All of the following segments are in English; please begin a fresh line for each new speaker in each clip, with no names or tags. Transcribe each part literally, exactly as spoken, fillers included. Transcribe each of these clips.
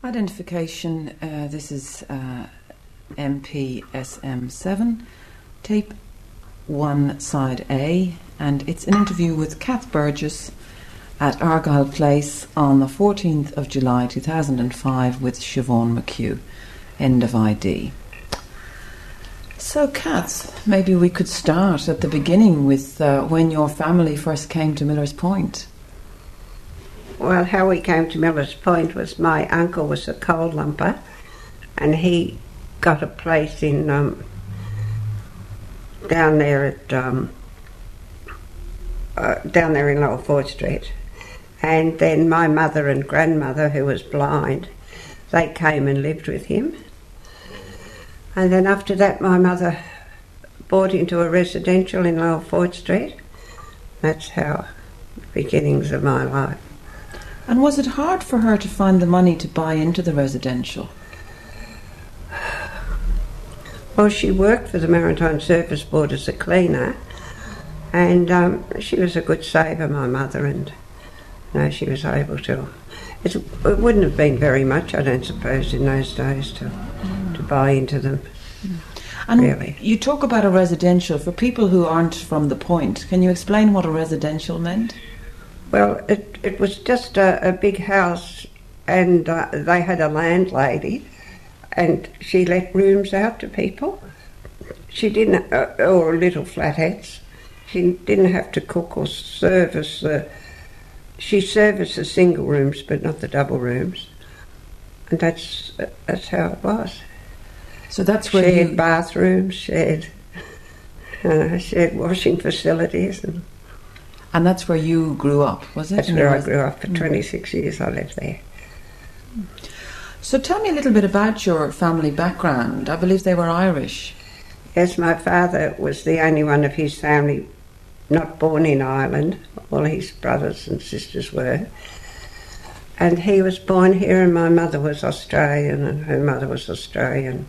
Identification, uh, this is uh, M P S M seven, tape one, side A, and it's an interview with Kath Burgess at Argyle Place on the fourteenth of July two thousand five with Siobhan McHugh. End of I D. So, Kath, maybe we could start at the beginning with uh, when your family first came to Millers Point.
Well, how we came to Millers Point was my uncle was a coal lumper, and he got a place in um, down there at um, uh, down there in Lower Ford Street. And then my mother and grandmother, who was blind, they came and lived with him. And then after that, my mother bought into a residential in Lower Ford Street. That's how the beginnings of my life.
And was it hard for her to find the money to buy into the residential?
Well, she worked for the Maritime Service Board as a cleaner, and um, she was a good saver, my mother, and you know, she was able to. It's, it wouldn't have been very much, I don't suppose, in those days to mm. to buy into them. Mm.
And
really.
You talk about a residential. For people who aren't from the point, can you explain what a residential meant?
Well, it, it was just a, a big house, and uh, they had a landlady, and she let rooms out to people. She didn't, uh, or little flatheads. She didn't have to cook or service the. She serviced the single rooms, but not the double rooms, and that's that's how it was.
So that's where
shared
you...
bathrooms, shared uh, shared washing facilities, and.
And that's where you grew up, was it?
That's where I grew up. For twenty-six mm. years I lived there.
So tell me a little bit about your family background. I believe they were Irish.
Yes, my father was the only one of his family not born in Ireland. All his brothers and sisters were. And he was born here, and my mother was Australian, and her mother was Australian.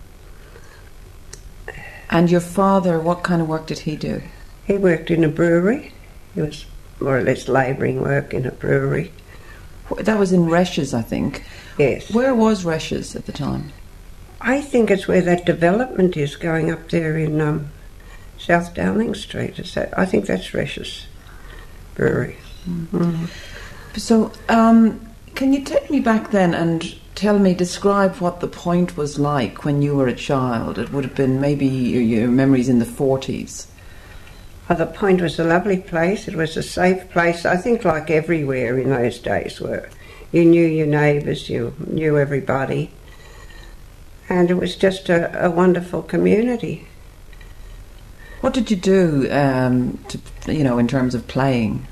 And your father, what kind of work did he do?
He worked in a brewery. He was more or less labouring work in a brewery.
That was in Reshes, I think.
Yes.
Where was Reshes at the time?
I think it's where that development is going up there in um, South Downing Street. Is that? I think that's Reshes Brewery.
Mm-hmm. Mm-hmm. So, um, can you take me back then and tell me, describe what the point was like when you were a child? It would have been maybe your, your memories in the forties.
Oh, the Point was a lovely place. It was a safe place, I think, like everywhere in those days were. You knew your neighbours, you knew everybody. And it was just a, a wonderful community.
What did you do, um, to, you know, in terms of playing?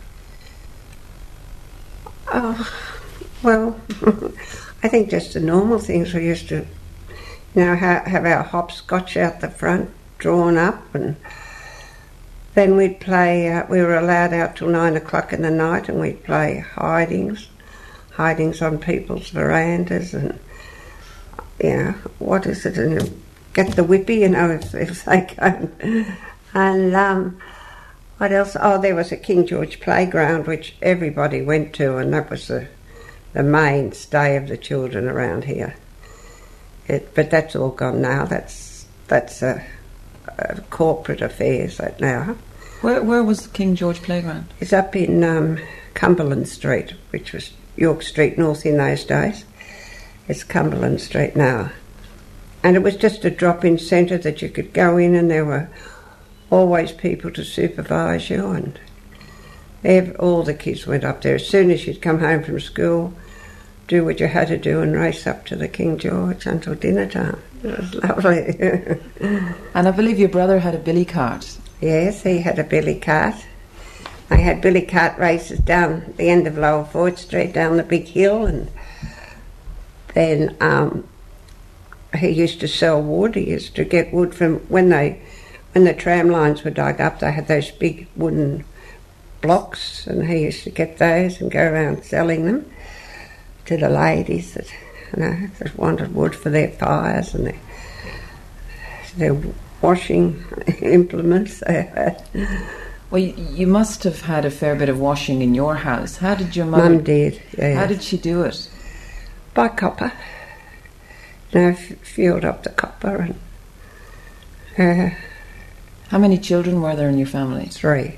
Oh, well, I think just the normal things. We used to, you know, ha- have our hopscotch out the front, drawn up, and then we'd play, uh, we were allowed out till nine o'clock in the night, and we'd play hidings, hidings on people's verandas, and, you know, what is it, and get the whippy, you know, if, if they come. And um, what else? Oh, there was a King George playground, which everybody went to, and that was the, the mainstay of the children around here. It, but that's all gone now. That's, that's a... Uh, corporate affairs that now.
Where where was King George Playground?
It's up in um, Cumberland Street, which was York Street North in those days. It's Cumberland Street now. And it was just a drop-in centre that you could go in, and there were always people to supervise you, and every, all the kids went up there. As soon as you'd come home from school, do what you had to do and race up to the King George until dinner time. It was lovely.
And I believe your brother had a billy cart.
Yes, he had a billy cart. They had billy cart races down the end of Lower Ford Street, down the big hill, and then um, he used to sell wood. He used to get wood from when they, when the tram lines were dug up. They had those big wooden blocks, and he used to get those and go around selling them to the ladies that, you know, that wanted wood for their fires and their, their washing implements.
Well, you, you must have had a fair bit of washing in your house. How did your mother...
Mum did, yeah.
How did she do it?
By copper. now f- filled up the copper. And uh,
How many children were there in your family?
three.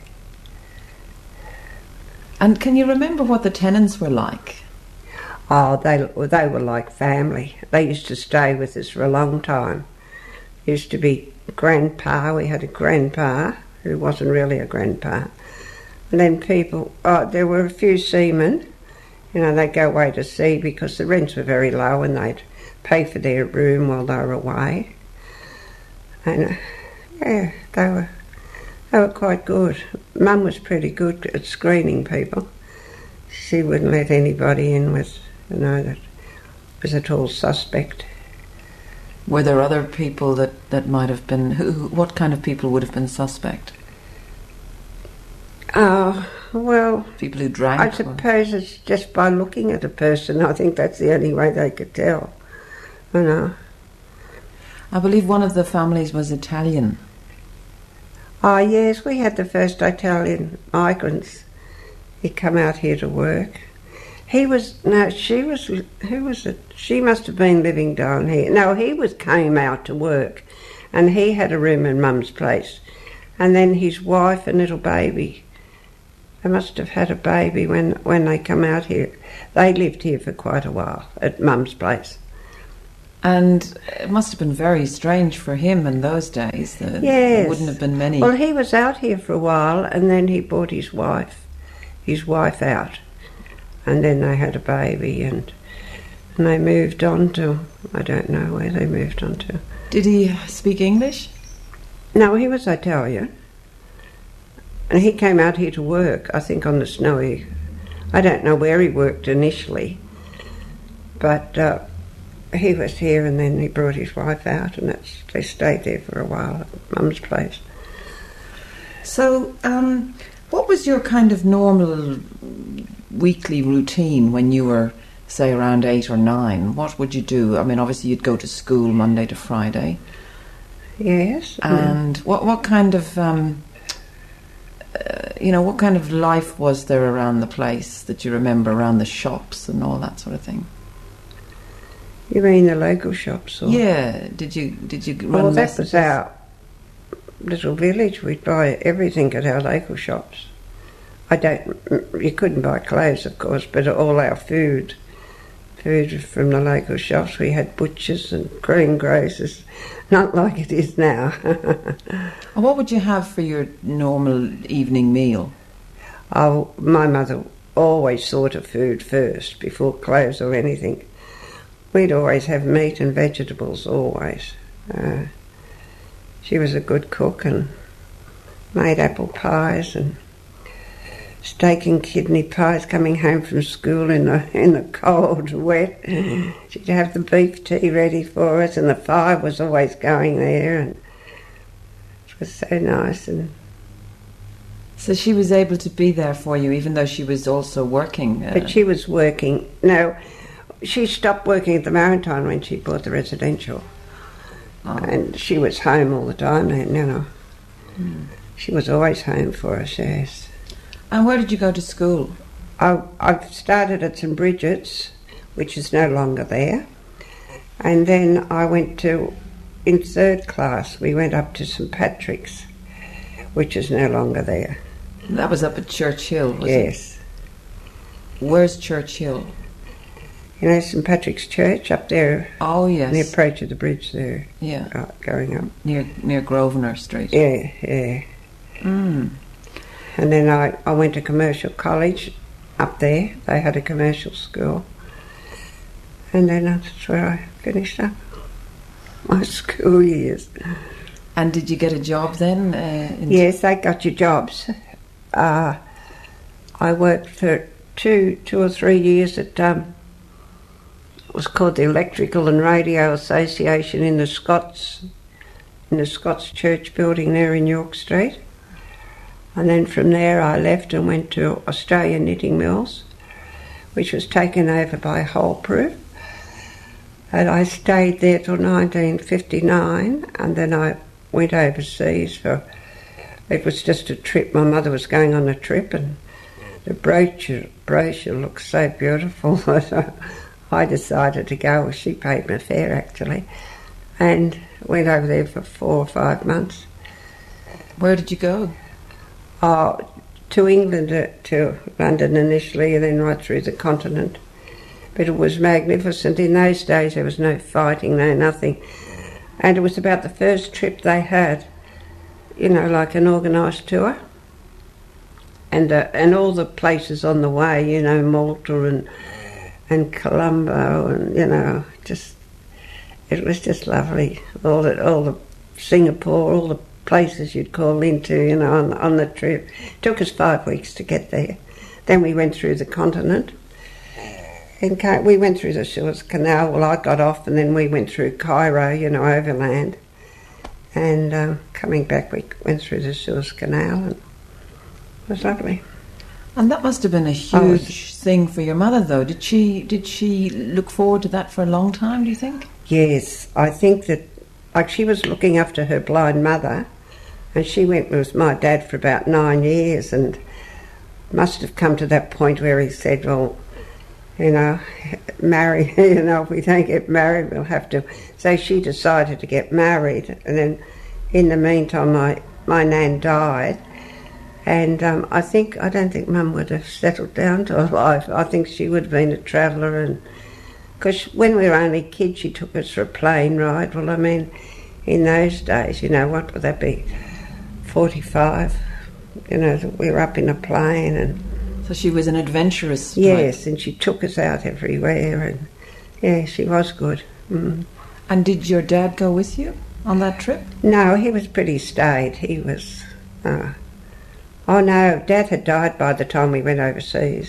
And can you remember what the tenants were like?
Oh, they they were like family. They used to stay with us for a long time. Used to be grandpa. We had a grandpa who wasn't really a grandpa. And then people, oh, there were a few seamen. You know, they'd go away to sea because the rents were very low and they'd pay for their room while they were away. And, uh, yeah, they were, they were quite good. Mum was pretty good at screening people. She wouldn't let anybody in with, you know, that was at all suspect.
Were there other people that, that might have been... Who, who- what kind of people would have been suspect?
Oh, well,
People who drank?
I
or-
suppose it's just by looking at a person. I think that's the only way they could tell, you know.
I believe one of the families was Italian.
Oh, yes, we had the first Italian migrants. He come out here to work. He was, no, she was, who was it? She must have been living down here. No, he was came out to work and he had a room in Mum's place. And then his wife and little baby, they must have had a baby when, when they come out here. They lived here for quite a while at Mum's place.
And it must have been very strange for him in those days. There,
Yes.
there wouldn't have been many.
Well, he was out here for a while and then he brought his wife, his wife out. And then they had a baby and, and they moved on to, I don't know where they moved on to.
Did he speak English?
No, he was Italian. And he came out here to work, I think on the Snowy. I don't know where he worked initially, but uh, he was here and then he brought his wife out and that's, they stayed there for a while at Mum's place.
So, um, what was your kind of normal weekly routine when you were, say, around eight or nine? What would you do? I mean, obviously you'd go to school Monday to Friday.
Yes.
And what what kind of, um, uh, you know, what kind of life was there around the place that you remember, around the shops and all that sort of thing?
You mean the local shops? Or?
Yeah. Did you did you run
Well, that
messages?
was our little village. We'd buy everything at our local shops. I don't, you couldn't buy clothes, of course, but all our food, food from the local shops. We had butchers and greengrocers, not like it is now.
And what would you have for your normal evening meal?
Oh, my mother always thought of food first before clothes or anything. We'd always have meat and vegetables, always. Uh, she was a good cook and made apple pies and steak and kidney pies coming home from school in the in the cold, wet. She'd have the beef tea ready for us and the fire was always going there and it was so nice. And
So she was able to be there for you, even though she was also working. Uh,
But she was working. No, she stopped working at the Maritime when she bought the residential.
oh.
And she was home all the time then, you know.
Mm.
She was always home for us, yes.
And where did you go to school?
I, I've started at St Bridget's, which is no longer there. And then I went to, in third class, we went up to St Patrick's, which is no longer there.
That was up at Church Hill, was it?
Yes.
Where's Church Hill?
You know St Patrick's Church up there,
Oh,
on the
yes.
approach of the bridge there,
Yeah,
uh, going up.
near near Grosvenor Street.
Yeah, yeah.
Mm.
And then I, I went to commercial college up there. They had a commercial school. And then that's where I finished up my school years.
And did you get a job then? Uh, in
Yes, they got your jobs. Uh, I worked for two, two or three years at, um, it was called the Electrical and Radio Association in the Scots, in the Scots Church building there in York Street. And then from there I left and went to Australian Knitting Mills, which was taken over by Holproof. And I stayed there till nineteen fifty-nine, and then I went overseas for, it was just a trip. My mother was going on a trip, and the brochure, brochure looked so beautiful that I, I decided to go. Well, she paid my fare, actually, and went over there for four or five months.
Where did you go?
Oh, to England, uh, to London initially, and then right through the continent. But it was magnificent. In those days there was no fighting, no nothing. And it was about the first trip they had, you know, like an organised tour. And uh, and all the places on the way, you know, Malta and and Colombo, and, you know, just, it was just lovely. All the, all the Singapore, all the places you'd call into, you know, on, on the trip. It took us five weeks to get there. Then we went through the continent. And we went through the Suez Canal. Well, I got off, and then we went through Cairo, you know, overland. And um, coming back, we went through the Suez Canal, and it was lovely.
And that must have been a huge
Oh, it was-
thing for your mother, though. Did she did she look forward to that for a long time, do you think?
Yes, I think that, like, she was looking after her blind mother, and she went with my dad for about nine years, and must have come to that point where he said, well, you know, marry, you know, if we don't get married, we'll have to. So she decided to get married, and then in the meantime, my, my nan died, and um, I think, I don't think Mum would have settled down to a life. I think she would have been a traveller, and because when we were only kids, she took us for a plane ride. Well, I mean, in those days, you know, what would that be, forty-five, you know, we were up in a plane, and
So she was an adventurous type.
yes, and she took us out everywhere, and yeah, she was good. Mm.
And did your dad go with you on that trip?
No, he was pretty staid. He was, uh, oh no, Dad had died by the time we went overseas.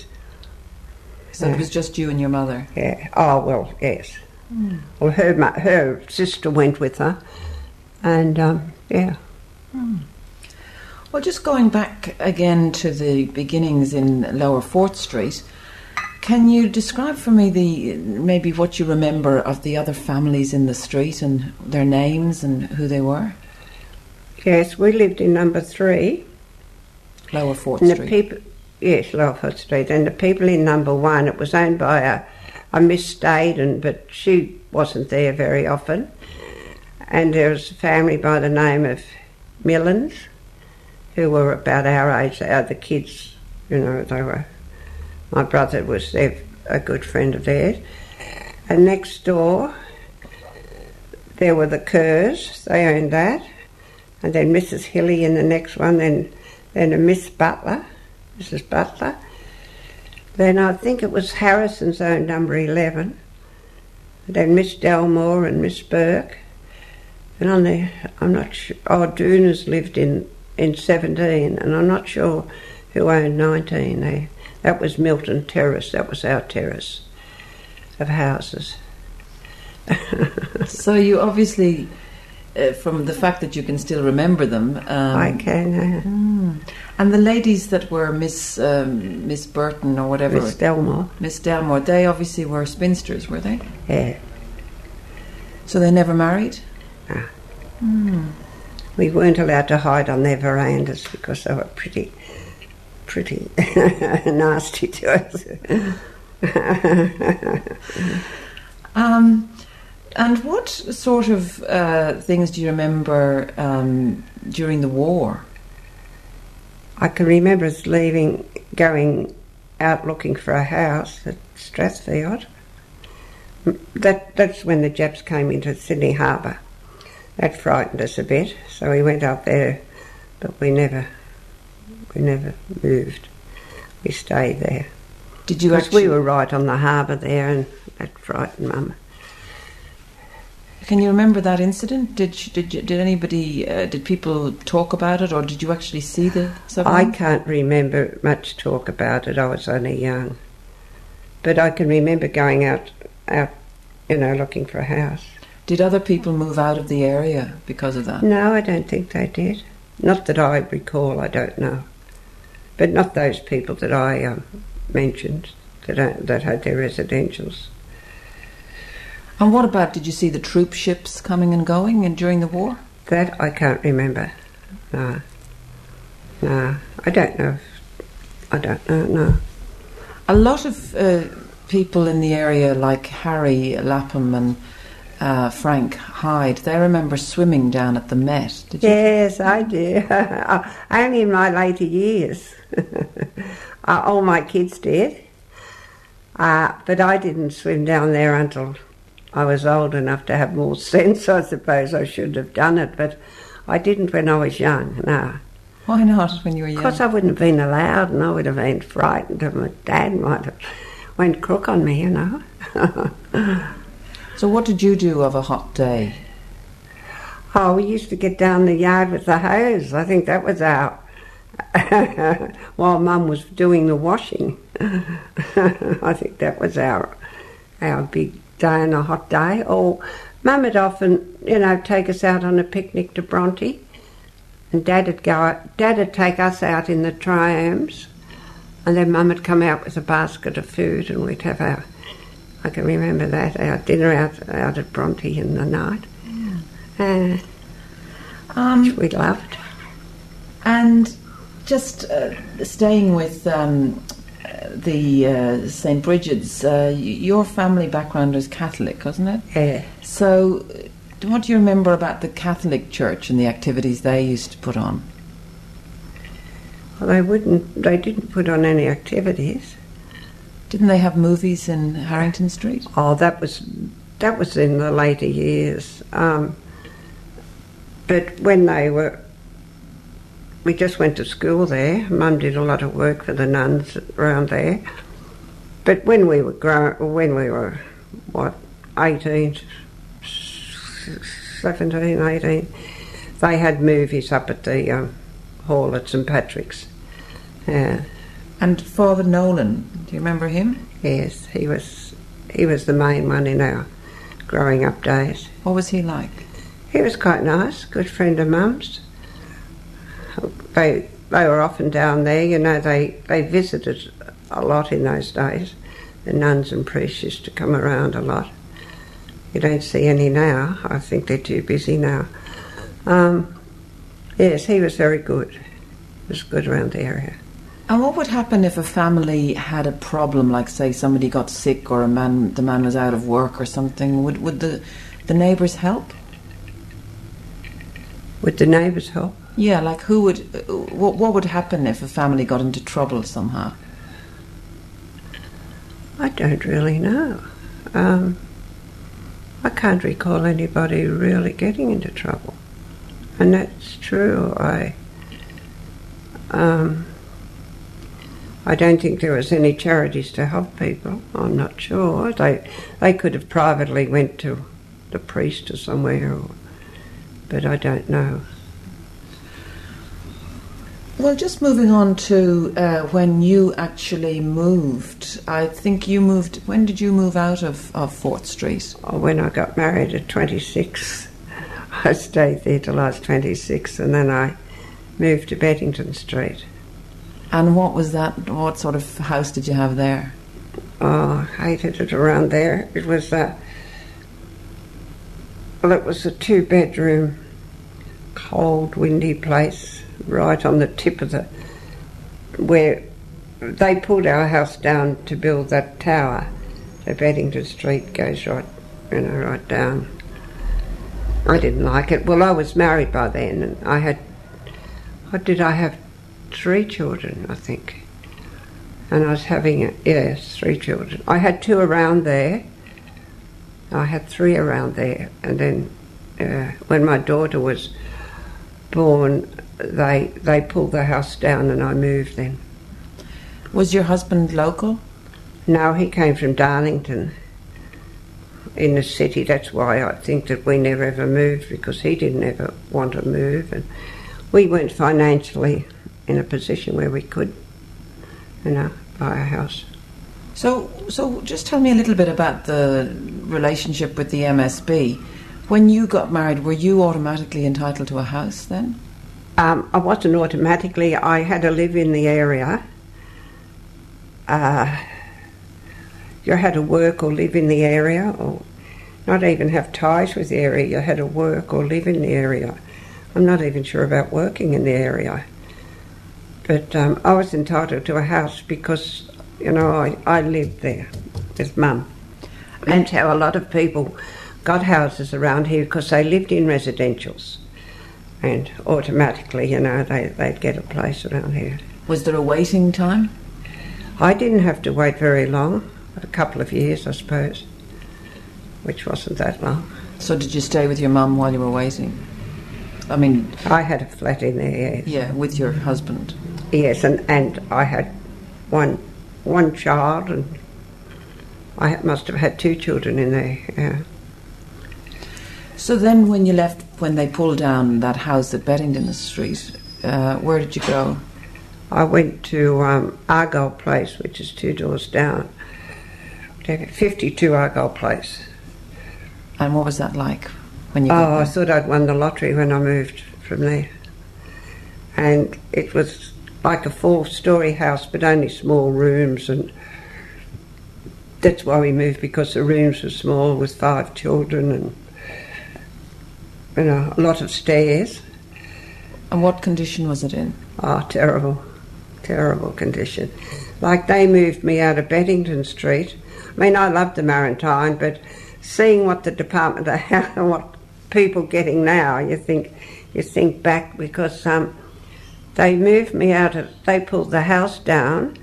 So it was just you and your mother.
Yeah, oh well, yes. Mm. Well, her, mu- her sister went with her, and um, yeah.
Mm. Well, just going back again to the beginnings in Lower Fourth Street, can you describe for me the maybe what you remember of the other families in the street and their names and who they were?
Yes, we lived in number three.
Lower Fourth
and the
Street.
people, yes, Lower Fourth Street, and the people in number one, it was owned by a, a Miss Staden, but she wasn't there very often. And there was a family by the name of Millans, who were about our age. They are the kids, you know, they were, my brother was their, a good friend of theirs. And next door, there were the Kerrs, they owned that. And then Missus Hilly in the next one, then, then a Miss Butler, Missus Butler. Then I think it was Harrison's owned number eleven. And then Miss Delmore and Miss Burke. And on the, I'm not sure, oh, Doonas lived in in seventeen, and I'm not sure who owned nineteen. They, that was Milton Terrace, that was our terrace of houses.
So you obviously, uh, from the fact that you can still remember them... Um,
I can. Uh,
mm. And the ladies that were Miss um, Miss Burton or whatever...
Miss Delmore.
Miss Delmore, they obviously were spinsters, were they?
Yeah.
So they never married?
No.
Mm.
We weren't allowed to hide on their verandas because they were pretty, pretty nasty to us.
um, and what sort of uh, things do you remember um, during the war?
I can remember us leaving, going out looking for a house at Strathfield. That, that's when the Japs came into Sydney Harbour. That frightened us a bit, so we went up there, but we never, we never moved. We stayed there.
Did you
Because
actually?
we were right on the harbour there, and that frightened Mum.
Can you remember that incident? Did you, did you, did anybody uh, did people talk about it, or did you actually see the submarine?
I can't remember much talk about it. I was only young, but I can remember going out, out, you know, looking for a house.
Did other people move out of the area because of that?
No, I don't think they did. Not that I recall, I don't know. But not those people that I um, mentioned that, uh, that had their residentials.
And what about, did you see the troop ships coming and going and during the war?
That I can't remember. No. No, I don't know. If, I don't know, no.
A lot of uh, people in the area like Harry Lapham and uh, Frank Hyde, they remember swimming down at the Met. Did you?
Yes, I do. Only in my later years. uh, all my kids did. Uh, but I didn't swim down there until I was old enough to have more sense. I suppose I should have done it, but I didn't when I was young, no.
Why not when you were young?
Because I wouldn't have been allowed, and I would have been frightened, and my dad might have went crook on me, you know.
So what did you do of a hot day?
Oh, we used to get down the yard with the hose. I think that was our... while Mum was doing the washing. I think that was our our big day on a hot day. Or Mum would often, you know, take us out on a picnic to Bronte, and Dad would go out, Dad would take us out in the triams, and then Mum would come out with a basket of food, and we'd have our, I can remember that, our dinner out out at Bronte in the night. Yeah. Uh, um, which we loved.
And just uh, staying with um, the uh, Saint Bridget's, uh, your family background is Catholic, wasn't it?
Yeah.
So what do you remember about the Catholic Church and the activities they used to put on?
Well, they wouldn't, they didn't put on any activities.
Didn't they have movies in Harrington Street?
Oh, that was, that was in the later years. Um, but when they were... We just went to school there. Mum did a lot of work for the nuns around there. But when we were grown, when we were, what, eighteen, seventeen, eighteen, they had movies up at the um, hall at St Patrick's. Yeah.
And Father Nolan, do you remember him?
Yes, he was. He was the main one in our growing up days.
What was he like?
He was quite nice, good friend of Mum's. They they were often down there, you know, they, they visited a lot in those days. The nuns and priests used to come around a lot. You don't see any now. I think they're too busy now. Um, yes, he was very good. He was good around the area.
And what would happen if a family had a problem, like say somebody got sick or a man, the man was out of work or something? Would would the the neighbours help?
Would the neighbours help?
Yeah, like who would, what, what would happen if a family got into trouble somehow?
I don't really know. Um, I can't recall anybody really getting into trouble. And that's true. I um, I don't think there was any charities to help people. I'm not sure. They they could have privately went to the priest or somewhere, or, but I don't know.
Well, just moving on to uh, when you actually moved. I think you moved, when did you move out of, of Fourth Street?
Oh, when I got married at twenty-six. I stayed there till I was twenty-six, and then I moved to Beddington Street.
And what was that, what sort of house did you have there?
Oh, I hated it around there. It was a, well, it was a two-bedroom, cold, windy place, right on the tip of the, where they pulled our house down to build that tower. So Beddington Street goes right, you know, right down. I didn't like it. Well, I was married by then, and I had, what did I have? Three children, I think. And I was having, a, yes, three children. I had two around there. I had three around there. And then uh, when my daughter was born, they they pulled the house down and I moved then.
Was your husband local?
No, he came from Darlington in the city. That's why I think that we never ever moved, because he didn't ever want to move. And we weren't financially in a position where we could, you know, buy a house.
So, so just tell me a little bit about the relationship with the M S B. When you got married, were you automatically entitled to a house then?
Um, I wasn't automatically. I had to live in the area. Uh, you had to work or live in the area, or not even have ties with the area. You had to work or live in the area. I'm not even sure about working in the area. But um, I was entitled to a house because, you know, I, I lived there. with Mum. And that's how a lot of people got houses around here, because they lived in residentials. And automatically, you know, they, they'd get a place around here.
Was there a waiting time?
I didn't have to wait very long, a couple of years, I suppose, which wasn't that long.
So did you stay with your mum while you were waiting? I mean...
I had a flat in there, yes.
Yeah, with your husband.
Yes, and, and I had one one child, and I must have had two children in there, yeah.
So then when you left, when they pulled down that house at Beddington Street, uh, where did you go?
I went to um, Argyle Place, which is two doors down. fifty-two Argyle Place.
And what was that like when you
Oh,
got there?
I thought I'd won the lottery when I moved from there. And it was like a four-storey house, but only small rooms, and that's why we moved, because the rooms were small with five children and, you know, a lot of stairs.
And what condition was it in?
Oh, terrible, terrible condition. Like, they moved me out of Beddington Street. I mean, I loved the Maritime, but seeing what the Department of Health and what people getting now, you think you think back, because um, they moved me out of, they pulled the house down,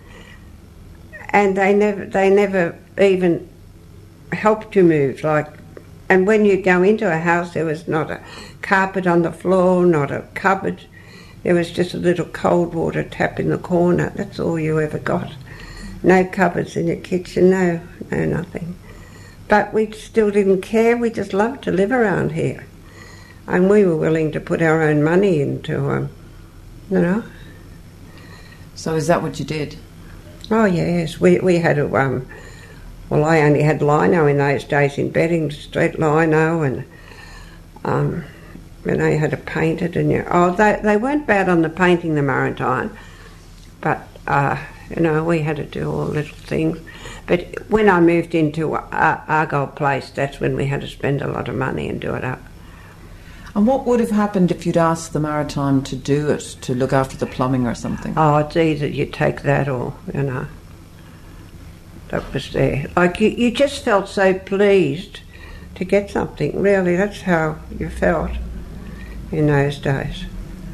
and they never they never even helped to move. Like, and when you go into a house, there was not a carpet on the floor, not a cupboard. There was just a little cold water tap in the corner. That's all you ever got. No cupboards in your kitchen, no, no nothing. But we still didn't care. We just loved to live around here. And we were willing to put our own money into, um, you know.
So is that what you did?
Oh, yes. We we had a, um, well, I only had lino in those days in Beddington Street, lino, and, um, and I had it painted. And, you, oh, they, they weren't bad on the painting, the Maritime, but, uh, you know, we had to do all little things. But when I moved into Ar- Argyle Place, that's when we had to spend a lot of money and do it up.
And what would have happened if you'd asked the Maritime to do it, to look after the plumbing or something?
Oh, it's either you take that or, you know, that was there. Like, you, you just felt so pleased to get something, really. That's how you felt in those days.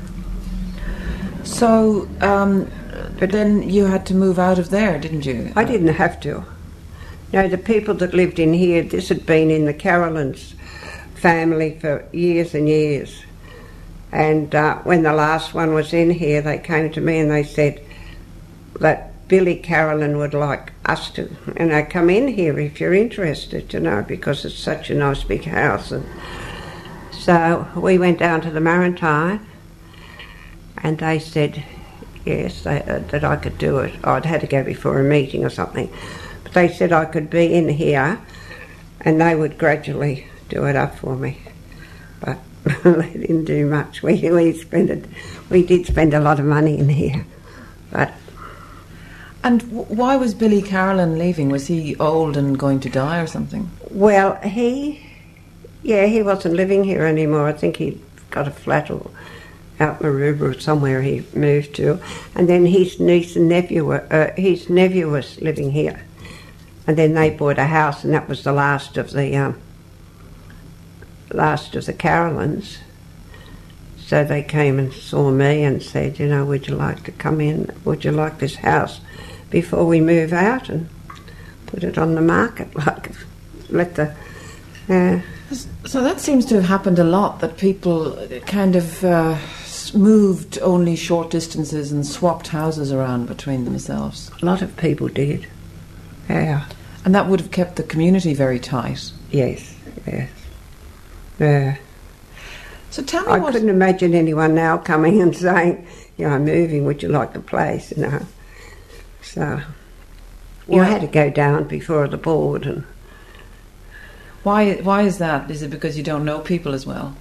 So, um, but then you had to move out of there, didn't you?
I didn't have to. No, the people that lived in here, this had been in the Carolins family for years and years. And uh, when the last one was in here, they came to me and they said that Billy Carolyn would like us to, you know, come in here if you're interested, you know, because it's such a nice big house. And so we went down to the Maritime, and they said yes, they, uh, that I could do it. I'd had to go before a meeting or something, but they said I could be in here, and they would gradually do it up for me. But they didn't do much. We we spent it, we did spend a lot of money in here, but.
And w- why was Billy Carolyn leaving? Was he old and going to die or something?
Well, he, yeah, he wasn't living here anymore. I think he got a flat or out Maroubra or somewhere he moved to, and then his niece and nephew were, uh, his nephew was living here, and then they bought a house, and that was the last of the um, last of the Carolyns. So they came and saw me and said, you know, would you like to come in? Would you like this house before we move out and put it on the market? Like, let the. Uh,
so that seems to have happened a lot. That people kind of. Uh, moved only short distances and swapped houses around between themselves.
A lot of people did, yeah.
And that would have kept the community very tight.
Yes, yes. Yeah.
So tell me
I
what...
couldn't imagine anyone now coming and saying, you know, I'm moving, would you like the place, you know. So, you
Well,
had to go down before the board. And
Why, why is that? Is it because you don't know people as well?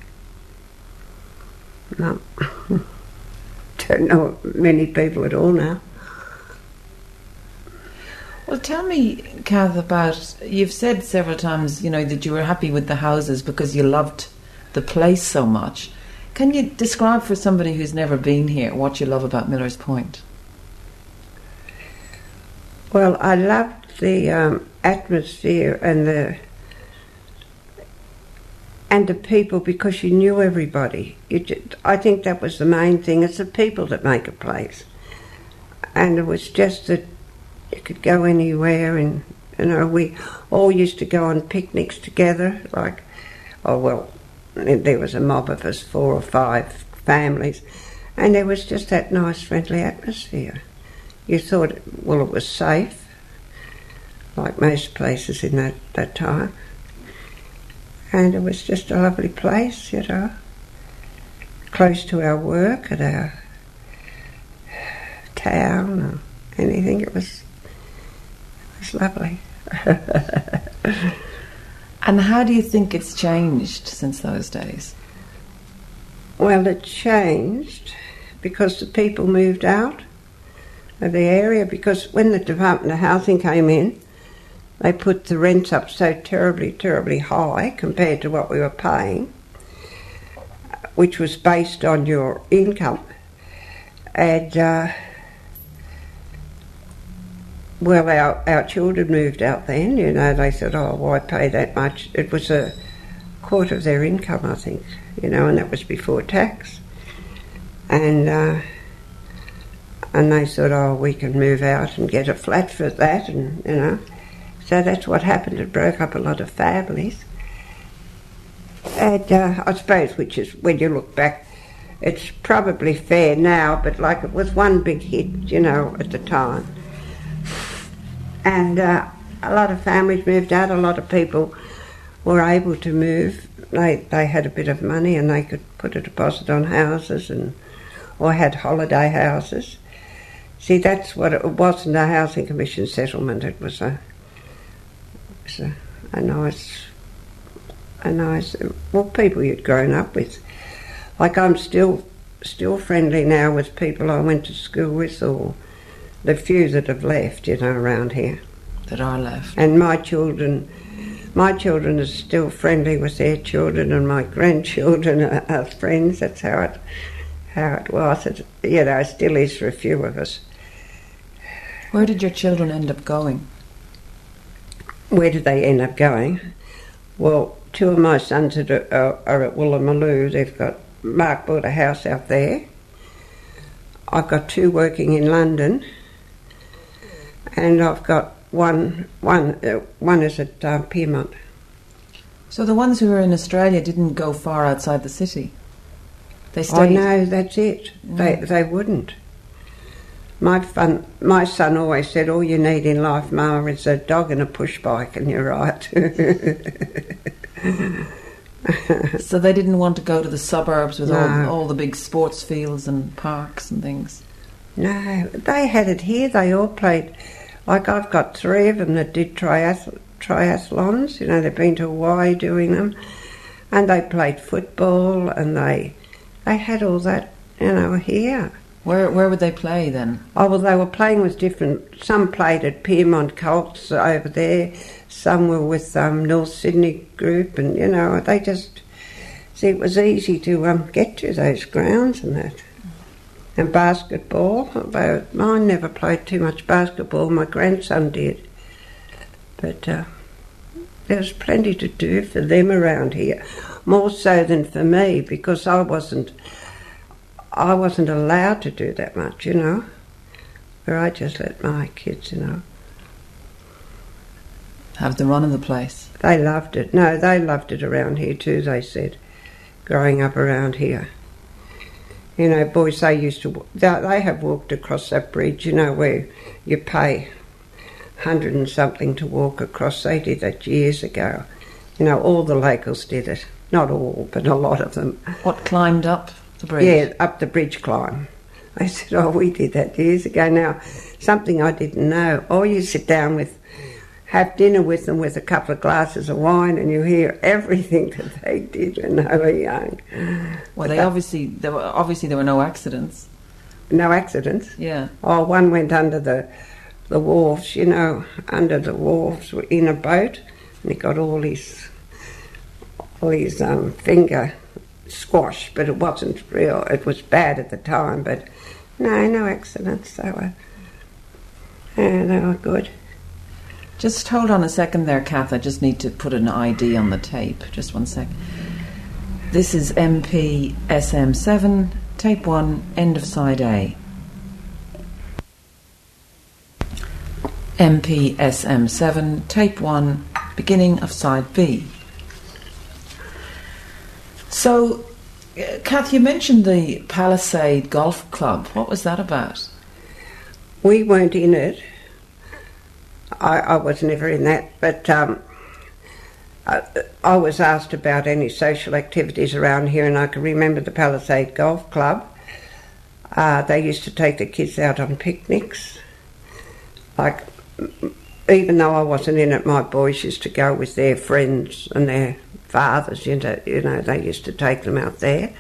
no, don't know many people at all now.
Well, tell me, Kath, about, you've said several times, you know, that you were happy with the houses because you loved the place so much. Can you describe for somebody who's never been here what you love about Miller's Point?
Well, I loved the um, atmosphere and the and the people, because you knew everybody. You just, I think that was the main thing. It's the people that make a place, and it was just that you could go anywhere, and you know we all used to go on picnics together. Like, oh well, there was a mob of us, four or five families, and there was just that nice, friendly atmosphere. You thought, well, it was safe, like most places in that, that time. And it was just a lovely place, you know, close to our work at our town or anything. It was, it was lovely.
And how do you think it's changed since those days?
Well, it changed because the people moved out of the area, because when the Department of Housing came in, they put the rents up so terribly, terribly high compared to what we were paying, which was based on your income. And, uh, well, our, our children moved out then, you know, they said, oh, why pay that much? It was a quarter of their income, I think, you know, and that was before tax. And, uh, and they thought, oh, we can move out and get a flat for that, and, you know. So that's what happened. It broke up a lot of families. And uh, I suppose, which is, when you look back, it's probably fair now, but like it was one big hit, you know, at the time. And uh, a lot of families moved out, a lot of people were able to move. They they had a bit of money and they could put a deposit on houses, and or had holiday houses. See, that's what it, it wasn't a housing commission settlement, it was a A, a nice, a nice, well, people you'd grown up with. Like I'm still, still friendly now with people I went to school with, or the few that have left, you know, around here.
That are left. And
my children, my children are still friendly with their children, and my grandchildren are, are friends. That's how it, how it was. It, you know, it still is for a few of us.
Where did your children end up going?
Where did they end up going? Well, two of my sons are, are, are at Woolloomooloo. They've got, Mark bought a house out there. I've got two working in London, and I've got one, one, uh, one is at uh, Pyrmont.
So the ones who were in Australia didn't go far outside the city? They stayed?
Oh no, that's it. Mm. They, they wouldn't. My fun, my son always said, all you need in life, Ma, is a dog and a push bike, and you're right.
So they didn't want to go to the suburbs with
no.
all, all the big sports fields and parks and things?
No, they had it here. They all played. Like I've got three of them that did triath- triathlons. You know, they've been to Hawaii doing them. And they played football, and they they had all that, you know, here.
Where where would they play then?
Oh, well, they were playing with different... Some played at Pyrmont Colts over there. Some were with um, North Sydney Group, and, you know, they just... See, it was easy to um, get to those grounds and that. And basketball. Although mine never played too much basketball. My grandson did. But uh, there was plenty to do for them around here. More so than for me, because I wasn't... I wasn't allowed to do that much, you know, where I just let my kids, you know.
Have the run of the place.
They loved it. No, they loved it around here too, they said, growing up around here. You know, boys, they used to, they have walked across that bridge, you know, where you pay a hundred and something to walk across. They did that years ago. You know, all the locals did it. Not all, but a lot of them.
What, climbed up the bridge?
Yeah, up the bridge climb. I said, oh, we did that years ago. Now, something I didn't know. Or you sit down with, have dinner with them with a couple of glasses of wine, and you hear everything that they did when they were young.
Well, they that, obviously, there were, obviously there were no accidents.
No accidents?
Yeah.
Oh, one went under the, the wharves, you know, under the wharves in a boat, and he got all his, all his um, finger squashed, but it wasn't real. It was bad at the time, but no, no accidents. They were, yeah, they were good.
Just hold on a second there, Kath. I just need to put an I D on the tape. Just one sec. This is M P S M seven, tape one, end of side A. M P S M seven, tape one, beginning of side B. So, uh, Kath, you mentioned the Palisade Golf Club. What was that about?
We weren't in it. I, I was never in that, but um, I, I was asked about any social activities around here, and I can remember the Palisade Golf Club. Uh, they used to take the kids out on picnics. Like, even though I wasn't in it, my boys used to go with their friends and their fathers. You know, you know they used to take them out there.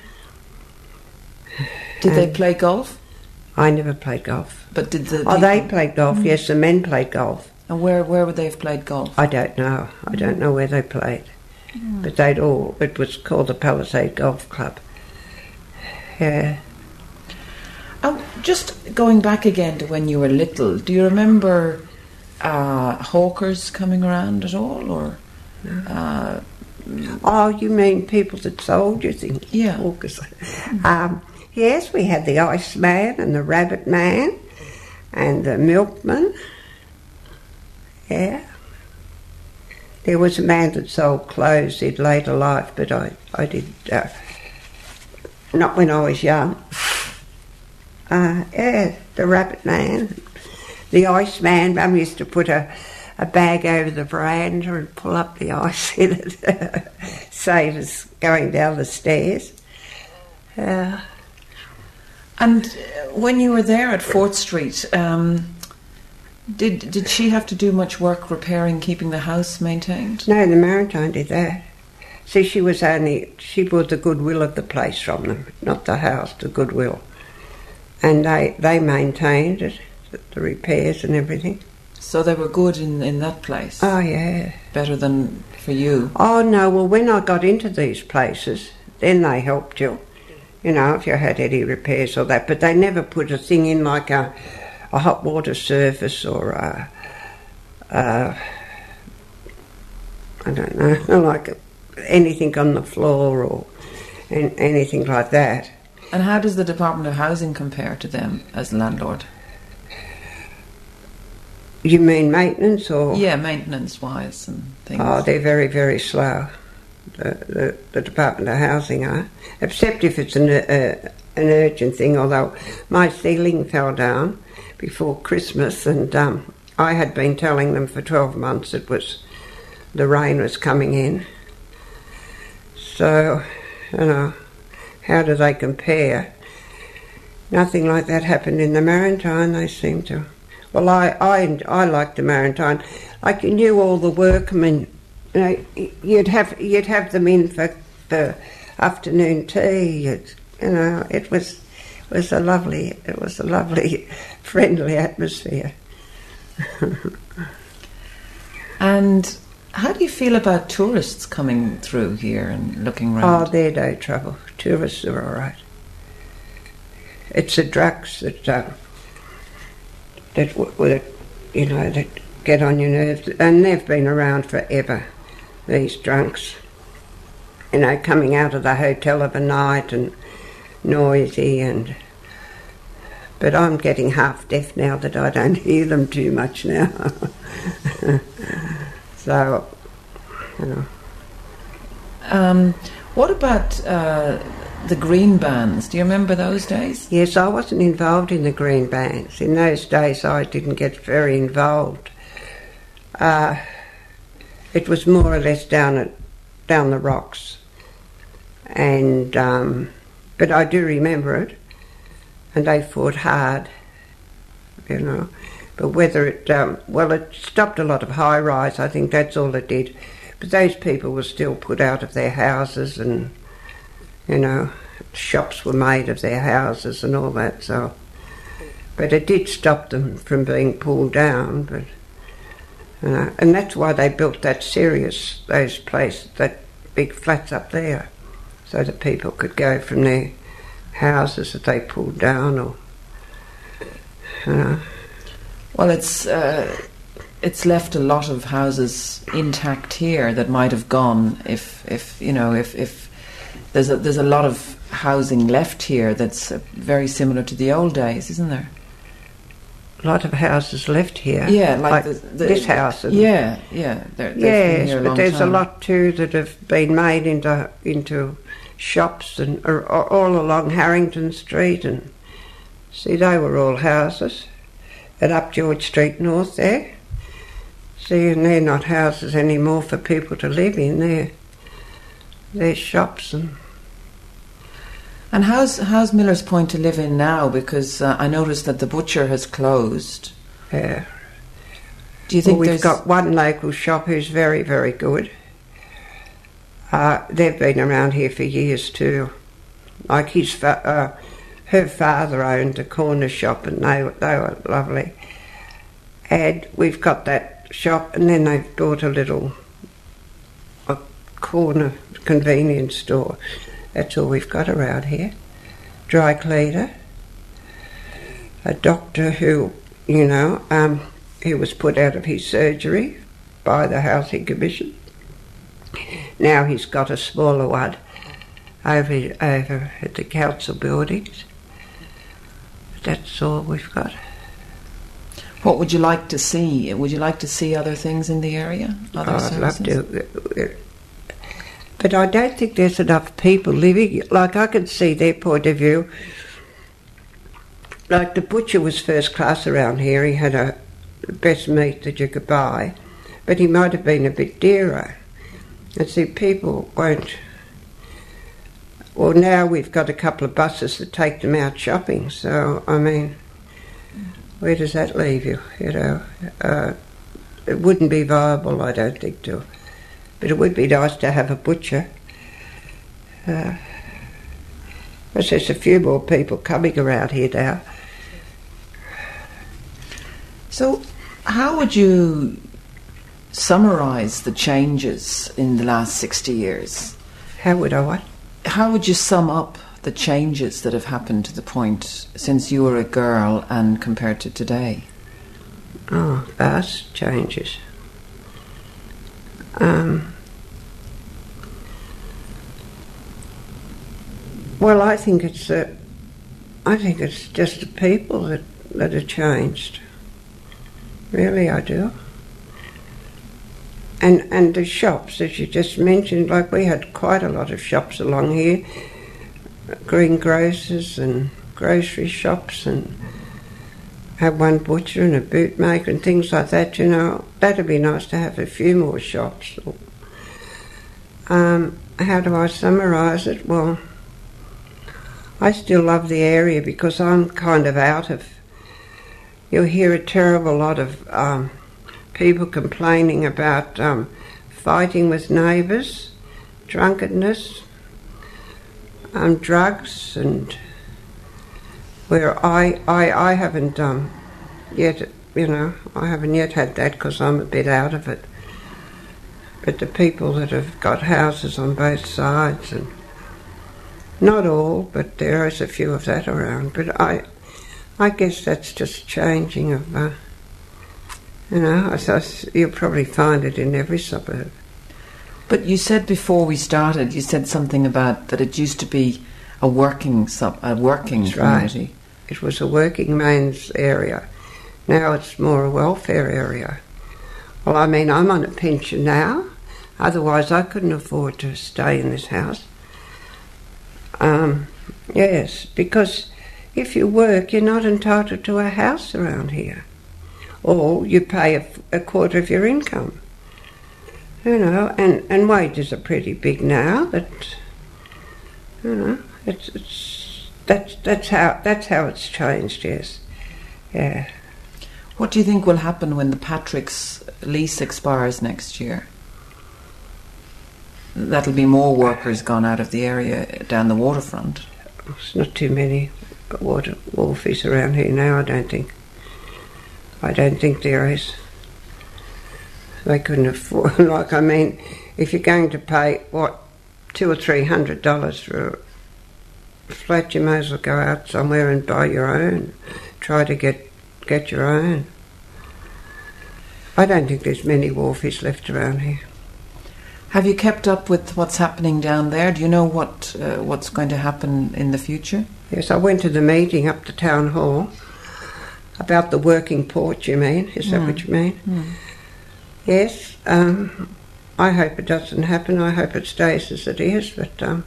Did and they play golf?
I never played golf.
But did the
oh, they played golf. Mm. Yes, the men played golf.
And where where would they have played golf?
I don't know. I don't know where they played. Mm. But they'd all. It was called the Palisade Golf Club. Yeah.
Oh, just going back again to when you were little, do you remember uh, hawkers coming around at all, or? Uh,
oh, you mean people that sold you things?
Yeah.
Hawkers. um, yes, we had the Ice Man and the Rabbit Man and the Milkman. Yeah. There was a man that sold clothes in later life, but I, I did uh, not when I was young. Uh, yeah, the Rabbit Man, the Ice Man. Mum used to put a, a bag over the veranda and pull up the ice in it, save us going down the stairs. Uh,
and when you were there at Fourth Street, um, did did she have to do much work repairing, keeping the house maintained?
No, the Maritime did that. See, she was only she bought the goodwill of the place from them, not the house, the goodwill. And they, they maintained it, the repairs and everything.
So they were good in, in that place?
Oh, yeah.
Better than for you?
Oh, no, well, when I got into these places, then they helped you, you know, if you had any repairs or that. But they never put a thing in like a, a hot water service or a, a I don't know, like a, anything on the floor or an, anything like that.
And how does the Department of Housing compare to them as landlord?
You mean maintenance or?
Yeah, maintenance-wise and things.
Oh, they're very, very slow, the, the, the Department of Housing are. Except if it's an, uh, an urgent thing, although my ceiling fell down before Christmas and um, I had been telling them for twelve months it was, the rain was coming in. So, you know, how do they compare? Nothing like that happened in the Maritime, they seem to. Well, I, I, I liked the Maritime. Like, you knew all the workmen, you know, you'd have you'd have them in for, for afternoon tea. You'd, you know, it was was a lovely it was a lovely, friendly atmosphere.
And how do you feel about tourists coming through here and looking around?
Oh, they're no trouble. Tourists are all right. It's the drugs that, uh, that, that, you know, that get on your nerves. And they've been around forever, these drunks. You know, coming out of the hotel of a night and noisy and... But I'm getting half deaf now that I don't hear them too much now. So, you know.
Um, what about uh, the green bands? Do you remember those days?
Yes, I wasn't involved in the green bands. In those days I didn't get very involved. Uh, it was more or less down at down the rocks. And um, but I do remember it. And they fought hard, you know. But whether it, um, well, it stopped a lot of high-rise, I think that's all it did. But those people were still put out of their houses and, you know, shops were made of their houses and all that, so. But it did stop them from being pulled down, but, you know, and that's why they built that Sirius, those places, that big flats up there, so that people could go from their houses that they pulled down or, you know.
Well, it's uh, it's left a lot of houses intact here that might have gone if, if you know, if, if there's a, there's a lot of housing left here that's uh, very similar to the old days, isn't there?
A lot of houses left here.
Yeah, like,
like
the, the,
this house. And
yeah, yeah. They're, they've
yes,
been here a
but
long
there's
time.
a lot too that have been made into into shops and or, or all along Harrington Street, and see, they were all houses, and up George Street North there. See, and they're not houses anymore for people to live in. They're they're shops. And
And how's how's Miller's Point to live in now? Because uh, I noticed that the butcher has closed.
yeah.
Do you think
Well, we've
there's
got one local shop who's very, very good. Uh, they've been around here for years too. Like his, fa- uh, her father owned a corner shop, and they were, they were lovely. And we've got that shop, and then they've bought a little a corner convenience store. That's all we've got around here. Dry cleaner, a doctor who, you know, um, he was put out of his surgery by the Housing Commission. Now he's got a smaller one over over at the council buildings. That's all we've got.
What would you like to see? Would you like to see other things in the area? Other
Oh, I'd love
services?
to. But I don't think there's enough people living. Like, I can see their point of view. Like, the butcher was first class around here. He had a the best meat that you could buy, but he might have been a bit dearer. And see, people won't. Well, now we've got a couple of buses that take them out shopping. So, I mean, where does that leave you? You know, uh, it wouldn't be viable, I don't think, to. But it would be nice to have a butcher. Uh, but there's a few more people coming around here now.
So, how would you summarise the changes in the last sixty years?
How would I what?
How would you sum up the changes that have happened to the point since you were a girl and compared to today?
Oh, vast changes. Um, well, I think it's uh, I think it's just the people that, that have changed. Really, I do. And and the shops, as you just mentioned, like we had quite a lot of shops along here, greengrocers and grocery shops, and had one butcher and a bootmaker and things like that, you know. That'd be nice to have a few more shops. Um, how do I summarise it? Well, I still love the area because I'm kind of out of... You'll hear a terrible lot of um, people complaining about um, fighting with neighbours, drunkenness, um, drugs, and... Where I, I, I haven't um, yet, you know, I haven't yet had that because I'm a bit out of it. But the people that have got houses on both sides, and not all, but there is a few of that around. But I, I guess that's just changing of, uh, you know, I, I, you'll probably find it in every suburb.
But you said before we started, you said something about that it used to be a working sub, a working
That's
community.
Right. It was a working man's area. Now it's more a welfare area. Well, I mean, I'm on a pension now. Otherwise, I couldn't afford to stay in this house. Um, yes, because if you work, you're not entitled to a house around here. Or you pay a, a quarter of your income. You know, and, and wages are pretty big now, but, you know, it's... it's That's that's how that's how it's changed. Yes, yeah.
What do you think will happen when the Patrick's lease expires next year? That'll be more workers gone out of the area down the waterfront.
There's not too many water wolfies around here now. I don't think. I don't think there is. They couldn't afford. Like, I mean, if you're going to pay what two or three hundred dollars for a flat, you may as well go out somewhere and buy your own. Try to get get your own. I don't think there's many wharfies left around here.
Have you kept up with what's happening down there? Do you know what uh, what's going to happen in the future?
Yes, I went to the meeting up to Town Hall about the working port, you mean? Is that
Mm.
what you mean?
Mm.
Yes, um, I hope it doesn't happen. I hope it stays as it is, but um,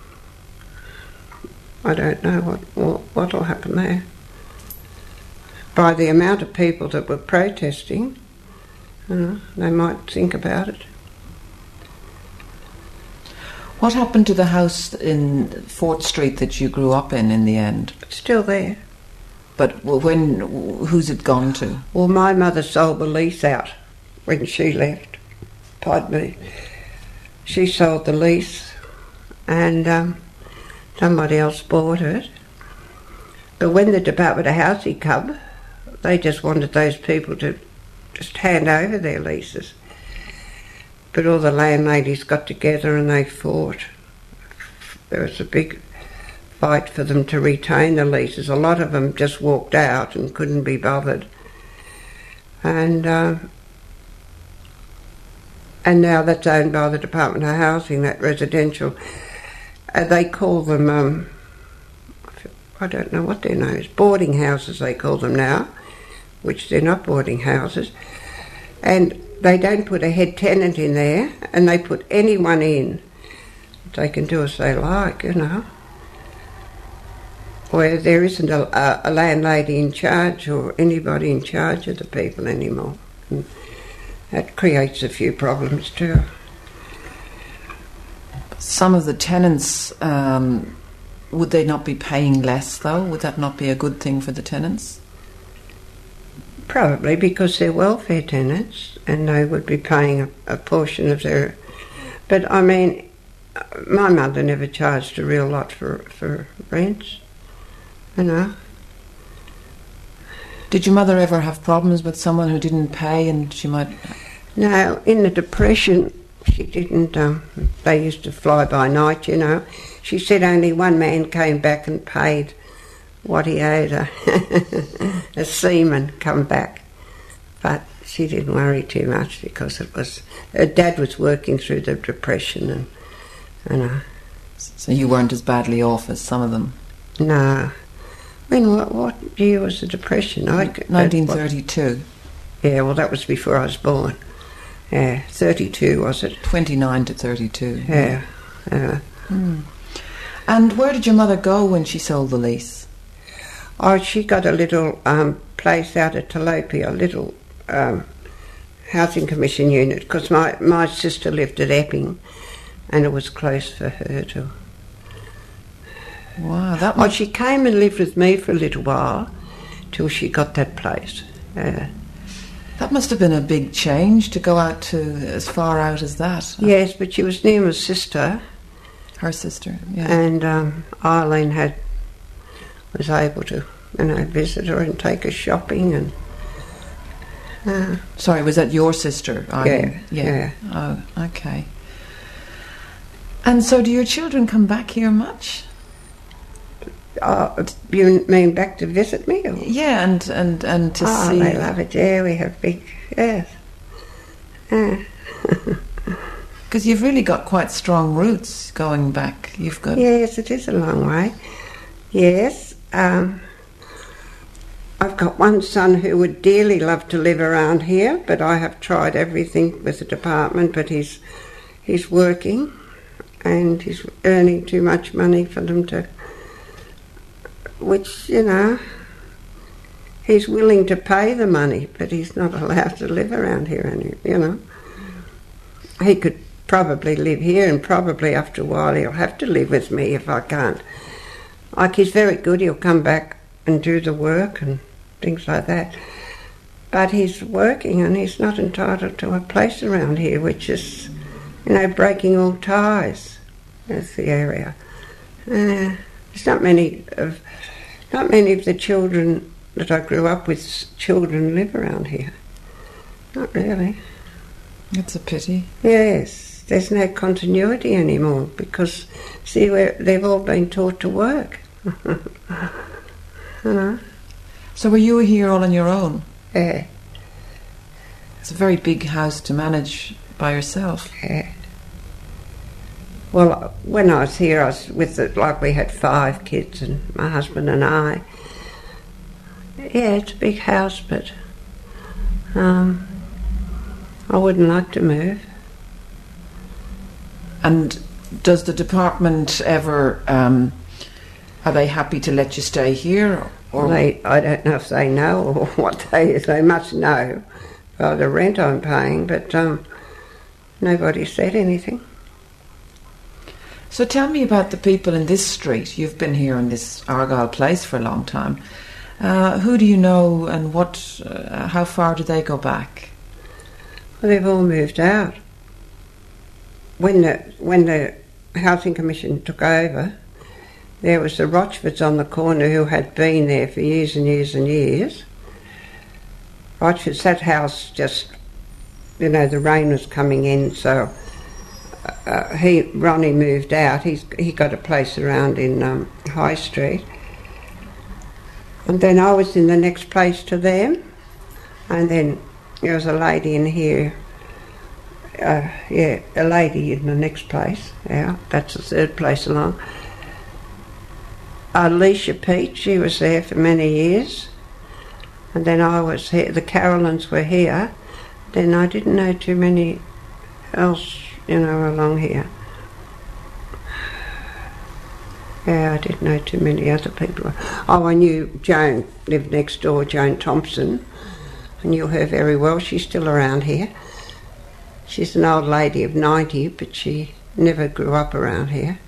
I don't know what what what'll happen there. By the amount of people that were protesting, you know, they might think about it.
What happened to the house in Fort Street that you grew up in in the end?
It's still there.
But when, who's it gone to?
Well, my mother sold the lease out when she left. Pardon me. She sold the lease and um, somebody else bought it. But when the Department of Housing come, they just wanted those people to just hand over their leases. But all the landladies got together and they fought. There was a big fight for them to retain the leases. A lot of them just walked out and couldn't be bothered. And uh, and now that's owned by the Department of Housing, that residential. Uh, they call them, um, I don't know what their name is, boarding houses they call them now, which they're not boarding houses. And they don't put a head tenant in there, and they put anyone in. They can do as they like, you know. Where there isn't a, a, a landlady in charge or anybody in charge of the people anymore. And that creates a few problems too.
Some of the tenants, um, would they not be paying less though? Would that not be a good thing for the tenants?
Probably, because they're welfare tenants and they would be paying a, a portion of their... But I mean, my mother never charged a real lot for, for rents, you know.
Did your mother ever have problems with someone who didn't pay and she might...
No, in the Depression she didn't, um, they used to fly by night, you know. She said only one man came back and paid what he owed her. A seaman come back. But she didn't worry too much because it was... Her dad was working through the Depression and, you know.
So you weren't as badly off as some of them?
No. I mean, what, what year was the Depression? I,
nineteen thirty-two.
Yeah, well, that was before I was born. Yeah, thirty-two, was it?
twenty-nine to thirty-two.
Yeah. yeah.
Mm. And where did your mother go when she sold the lease?
Oh, she got a little um, place out at Tilapia, a little um, housing commission unit, because my, my sister lived at Epping, and it was close for her to...
Wow, that
Oh,
must...
she came and lived with me for a little while, till she got that place. Yeah.
That must have been a big change to go out to as far out as that.
Yes, but she was near my sister.
Her sister, yeah.
And um, Eileen had was able to, you know, visit her and take her shopping and... Uh,
Sorry, was that your sister, Eileen?
Yeah, yeah.
Oh, okay. And so do your children come back here much?
uh, you mean back to visit me? Or?
Yeah, and, and, and to
oh,
see...
they love it, yeah, we have big... Yes. Yeah.
Because you've really got quite strong roots going back. You've got...
Yes, it is a long way. Yes. Um, I've got one son who would dearly love to live around here, but I have tried everything with the department, but he's he's working and he's earning too much money for them to... Which, you know, he's willing to pay the money, but he's not allowed to live around here, any, you know. He could probably live here, and probably after a while he'll have to live with me if I can't. Like, he's very good, he'll come back and do the work and things like that. But he's working and he's not entitled to a place around here, which is, you know, breaking all ties. That's the area. Uh, there's not many of, not many of the children that I grew up with, children live around here. Not really.
It's a pity.
Yes, there's no continuity anymore because, see, we're, they've all been taught to work. You know?
So were you here all on your own?
Yeah.
It's a very big house to manage by yourself.
Yeah. Well, when I was here, I was with it, like we had five kids and my husband and I. Yeah, it's a big house, but um, I wouldn't like to move.
And does the department ever, um, are they happy to let you stay here? Or
They, I don't know if they know or what they, they must know by the rent I'm paying, but um, nobody said anything.
So tell me about the people in this street. You've been here in this Argyle place for a long time. Uh, who do you know, and what? Uh, how far do they go back?
Well, they've all moved out. When the when the Housing Commission took over, there was the Rochfords on the corner who had been there for years and years and years. Rochfords, that house just, you know, the rain was coming in, so uh, he Ronnie moved out. He's he got a place around in um, High Street, and then I was in the next place to them, and then there was a lady in here. Uh, yeah, a lady in the next place. Yeah, that's the third place along. Alicia Peach, she was there for many years, and then I was here. The Carolines were here. Then I didn't know too many else, you know, along here. Yeah, I didn't know too many other people. Oh, I knew Joan lived next door, Joan Thompson. I knew her very well. She's still around here. She's an old lady of ninety, but she never grew up around here.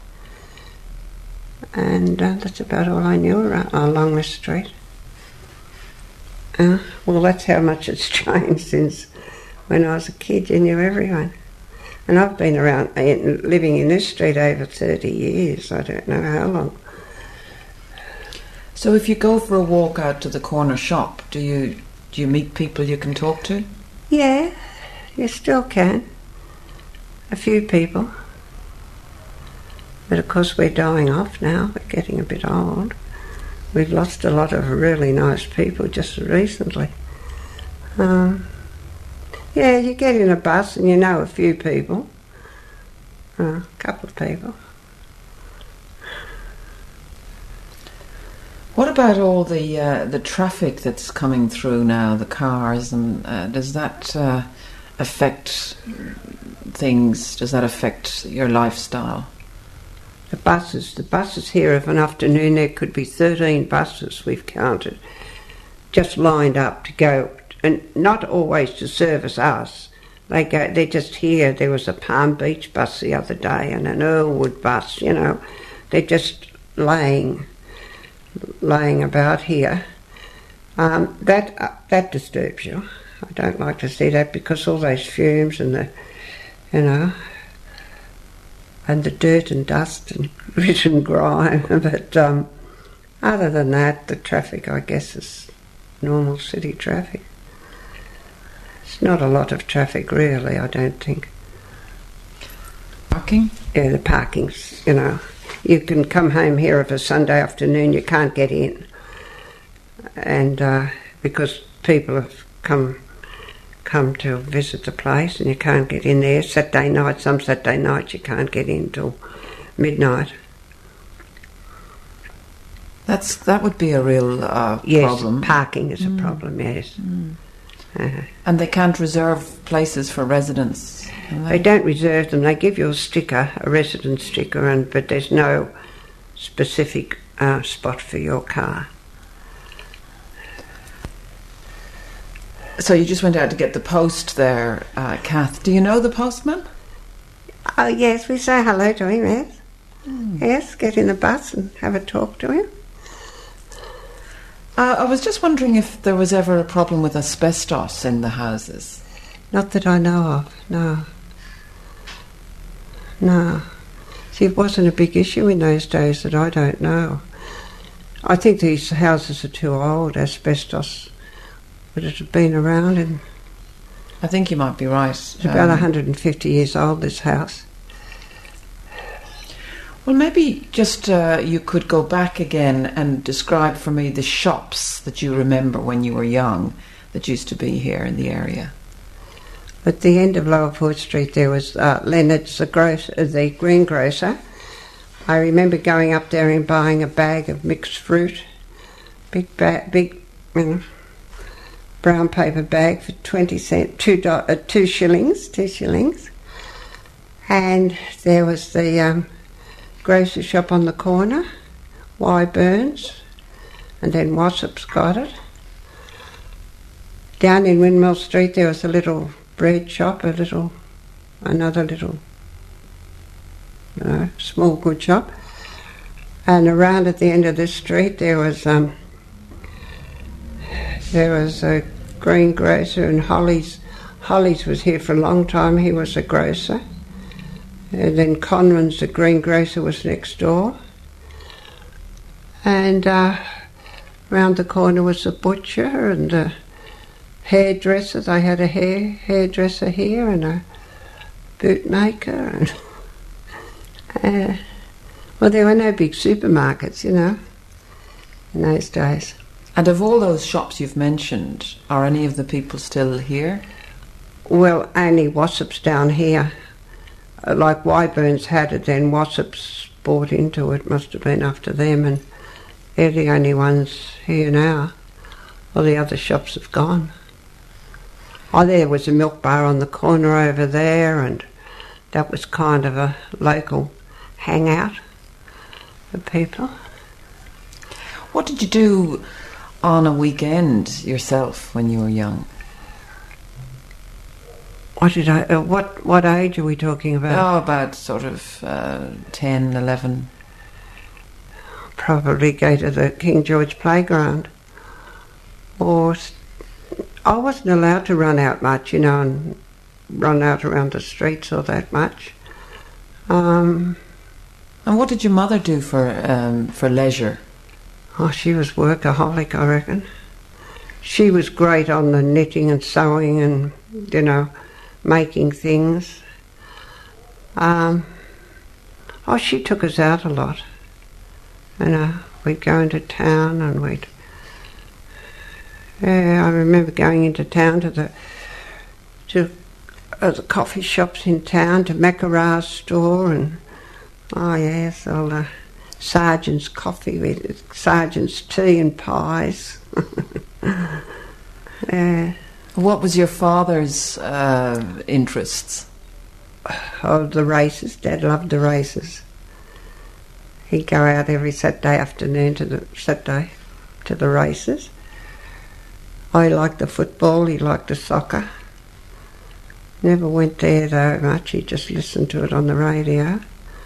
And uh, that's about all I knew around, along this street. Uh, well, that's how much it's changed since when I was a kid. You knew everyone. And I've been around, uh, living in this street over thirty years. I don't know how long.
So if you go for a walk out to the corner shop, do you do you meet people you can talk to?
Yeah, you still can. A few people. But of course we're dying off now. We're getting a bit old. We've lost a lot of really nice people just recently. Um, yeah, you get in a bus and you know a few people. Uh, a couple of people.
What about all the uh, the traffic that's coming through now, the cars, and uh, does that uh, affect things? Does that affect your lifestyle?
The buses, the buses here of an afternoon, there could be thirteen buses we've counted, just lined up to go, and not always to service us. They go, they're just here. There was a Palm Beach bus the other day and an Earlwood bus, you know. They're just laying, laying about here. Um, that uh, that disturbs you. I don't like to see that because all those fumes and the, you know, and the dirt and dust and grit and grime. But um, other than that, the traffic, I guess, is normal city traffic. It's not a lot of traffic, really, I don't think.
Parking?
Yeah, the parking's, you know, you can come home here of a Sunday afternoon, you can't get in. And uh, because people have come come to visit the place and you can't get in there. Saturday night, some Saturday nights you can't get in till midnight.
That's That would be a real uh,
yes,
problem.
Yes, parking is
mm.
a problem, yes.
Mm.
Uh,
and they can't reserve places for residents?
They? they don't reserve them. They give you a sticker, a residence sticker, and but there's no specific uh, spot for your car.
So you just went out to get the post there, uh, Kath. Do you know the postman?
Oh, yes, we say hello to him, yes. Mm. Yes, get in the bus and have a talk to him.
Uh, I was just wondering if there was ever a problem with asbestos in the houses.
Not that I know of, no. No. See, it wasn't a big issue in those days that I don't know. I think these houses are too old, asbestos. Would it have been around? In
I think you might be right.
It's about um, one hundred fifty years old, this house.
Well, maybe just uh, you could go back again and describe for me the shops that you remember when you were young that used to be here in the area.
At the end of Lower Fort Street there was uh, Leonard's, the, grocer, the greengrocer. I remember going up there and buying a bag of mixed fruit, big, ba- big you know, brown paper bag for twenty cent, two, do- uh, two shillings, two shillings. And there was the um, grocery shop on the corner, Y. Burns, and then Wassop's got it. Down in Windmill Street there was a little bread shop, a little, another little, you know, small good shop. And around at the end of this street there was um, there was a greengrocer, and Holly's. Holly's was here for a long time. He was a grocer. And then Conran's, the greengrocer, was next door. And uh, round the corner was a butcher and a hairdresser. They had a hair hairdresser here and a bootmaker. And, uh, well, there were no big supermarkets, you know, in those days.
And of all those shops you've mentioned, are any of the people still here?
Well, only Wassop's down here. Like Wyburns had it, then Wassop's bought into it, must have been after them, and they're the only ones here now. All the other shops have gone. Oh, there was a milk bar on the corner over there, and that was kind of a local hangout for people.
What did you do on a weekend yourself when you were young?
What did I? Uh, what what age are we talking about?
Oh, about sort of uh, ten, eleven.
Probably go to the King George Playground. Or I wasn't allowed to run out much, you know, and run out around the streets or that much. Um,
and what did your mother do for um, for leisure?
Oh, she was workaholic, I reckon. She was great on the knitting and sewing and, you know, making things. Um, oh, she took us out a lot. You know, we'd go into town and we'd... Yeah, I remember going into town to the to uh, the coffee shops in town, to Macara's store, and oh yes, all the sergeant's coffee with sergeant's tea and pies. Yeah.
What was your father's uh, interests?
Oh, the races. Dad loved the races. He'd go out every Saturday afternoon to the Saturday to the races. I liked the football. He liked the soccer. Never went there though much. He just listened to it on the radio.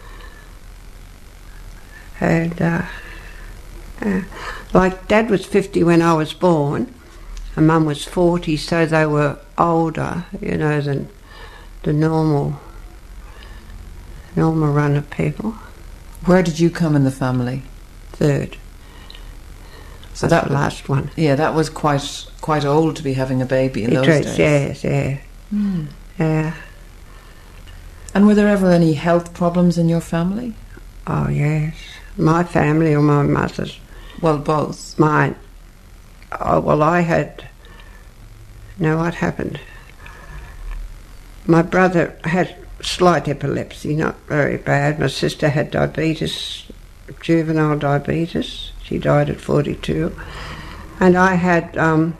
And uh, uh, like Dad was fifty when I was born, and Mum was forty, so they were older, you know, than the normal normal run of people.
Where did you come in the family?
Third.
So
That's
that
the last one.
Yeah, that was quite quite old to be having a baby in
it
those
was,
days.
Yes, yeah,
Mm.
yeah.
And were there ever any health problems in your family?
Oh yes, my family or my mother's?
Well, both.
Mine. Oh well, I had. Now what happened? My brother had slight epilepsy, not very bad. My sister had diabetes, juvenile diabetes. She died at forty-two. And I had, um,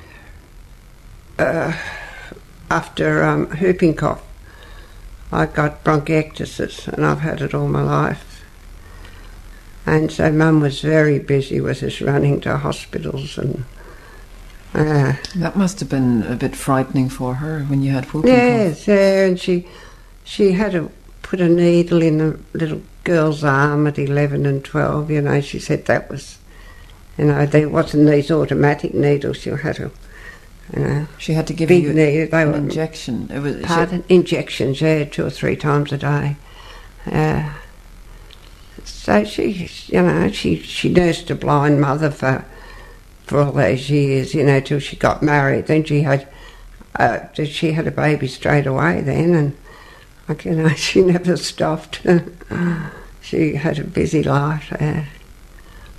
uh, after um, whooping cough, I got bronchiectasis, and I've had it all my life. And so Mum was very busy with us running to hospitals and... Uh,
that must have been a bit frightening for her when you had whooping
yes,
cough.
yeah, and she, she had to put a needle in a little girl's arm at eleven and twelve, you know. She said that was, you know, there wasn't these automatic needles. She had to, you know.
She had to give
big
you
needle, they
an
were,
injection. It was
pardon? She, injections, yeah, two or three times a day. Uh, so she, you know, she, she nursed a blind mother for for all those years, you know, till she got married. Then she had, uh, she had a baby straight away then, and like, you know, she never stopped. She had a busy life. Uh,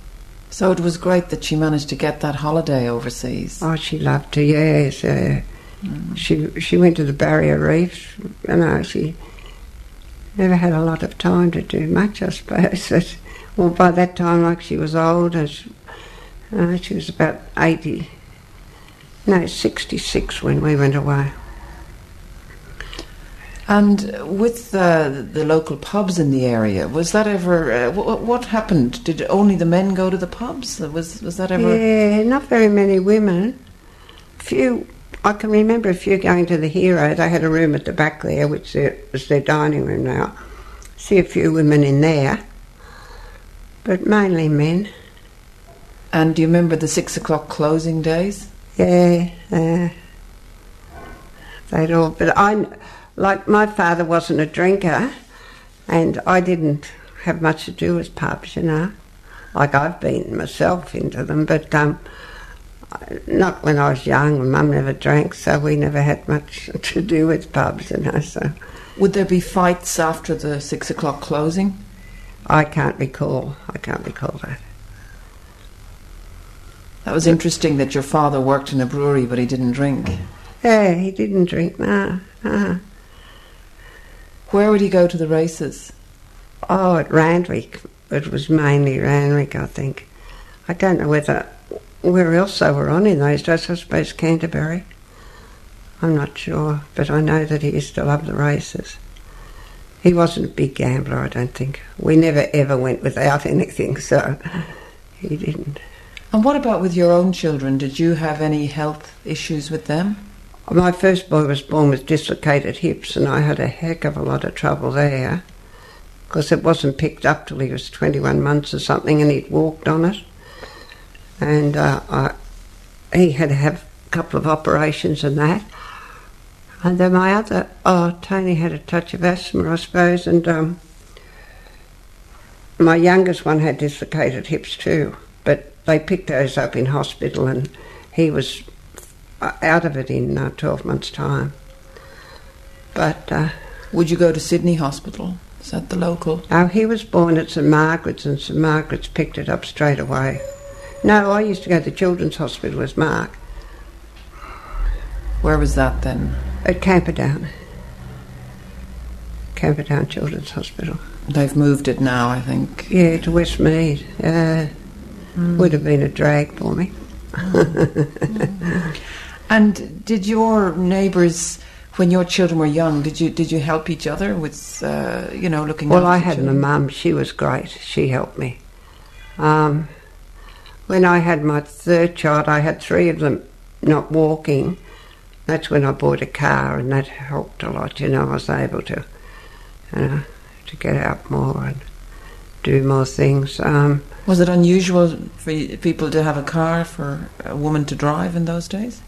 so it was great that she managed to get that holiday overseas.
oh, she loved to, yes. Uh,
Mm.
She she went to the Barrier Reefs. You know, she never had a lot of time to do much, I suppose. But, well, by that time, like, she was old, and she, uh, she was about eighty, no, sixty-six when we went away.
And with the, the local pubs in the area, was that ever, uh, w- what happened? Did only the men go to the pubs? Was was that ever...
Yeah, not very many women. Few, I can remember a few going to the Hero. They had a room at the back there, which is their dining room now. See a few women in there, but mainly men.
And do you remember the six o'clock closing days?
Yeah, uh, they'd all, but I... Like, my father wasn't a drinker, and I didn't have much to do with pubs, you know. Like, I've been myself into them, but um, not when I was young. Mum never drank, so we never had much to do with pubs, you know. So,
would there be fights after the six o'clock closing?
I can't recall. I can't recall that.
That was interesting that your father worked in a brewery, but he didn't drink.
Yeah, he didn't drink, no, no.
Where would he go to the races?
Oh, at Randwick. It was mainly Randwick, I think. I don't know whether where else they were on in those days. I suppose Canterbury. I'm not sure, but I know that he used to love the races. He wasn't a big gambler, I don't think. We never ever went without anything, so he didn't.
And what about with your own children? Did you have any health issues with them?
My first boy was born with dislocated hips, and I had a heck of a lot of trouble there, because it wasn't picked up till he was twenty-one months or something, and he'd walked on it. And uh, I, he had to have a couple of operations and that. And then my other, oh, Tony had a touch of asthma, I suppose, and um, my youngest one had dislocated hips too, but they picked those up in hospital, and he was out of it in uh, twelve months' time. But... Uh,
would you go to Sydney Hospital? Is that the local?
Oh, he was born at St Margaret's, and St Margaret's picked it up straight away. No, I used to go to the Children's Hospital with Mark.
Where was that then?
At Camperdown. Camperdown Children's Hospital.
They've moved it now, I think.
Yeah, to Westmead. Uh, mm. Would have been a drag for me.
mm. And did your neighbours, when your children were young, did you did you help each other with, uh, you know, looking
well,
after
I had
children?
my mum. She was great. She helped me. Um, when I had my third child, I had three of them not walking. That's when I bought a car, and that helped a lot. You know, I was able to, you know, to get out more and do more things. Um,
was it unusual for people to have a car for a woman to drive in those days?